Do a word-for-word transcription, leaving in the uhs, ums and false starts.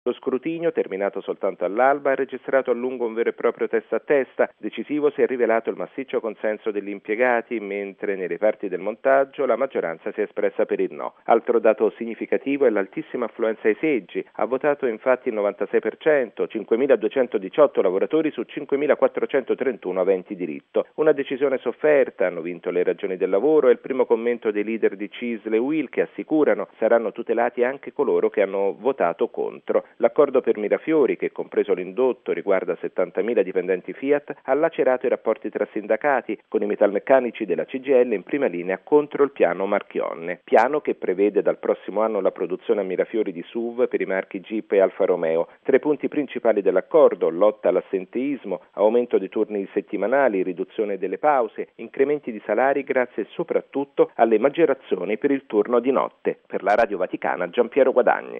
Lo scrutinio, terminato soltanto all'alba, ha registrato a lungo un vero e proprio testa a testa. Decisivo si è rivelato il massiccio consenso degli impiegati, mentre nei reparti del montaggio la maggioranza si è espressa per il no. Altro dato significativo è l'altissima affluenza ai seggi. Ha votato infatti il novantasei per cento, cinquemiladuecentodiciotto lavoratori su cinquemilaquattrocentotrentuno aventi diritto. Una decisione sofferta, hanno vinto le ragioni del lavoro e il primo commento dei leader di C I S L e U I L che assicurano saranno tutelati anche coloro che hanno votato contro. L'accordo per Mirafiori, che compreso l'indotto riguarda settantamila dipendenti Fiat, ha lacerato i rapporti tra sindacati, con i metalmeccanici della C G I L in prima linea contro il piano Marchionne. Piano che prevede dal prossimo anno la produzione a Mirafiori di S U V per i marchi Jeep e Alfa Romeo. Tre punti principali dell'accordo: lotta all'assenteismo, aumento dei turni settimanali, riduzione delle pause, incrementi di salari grazie soprattutto alle maggiorazioni per il turno di notte. Per la Radio Vaticana, Giampiero Guadagni.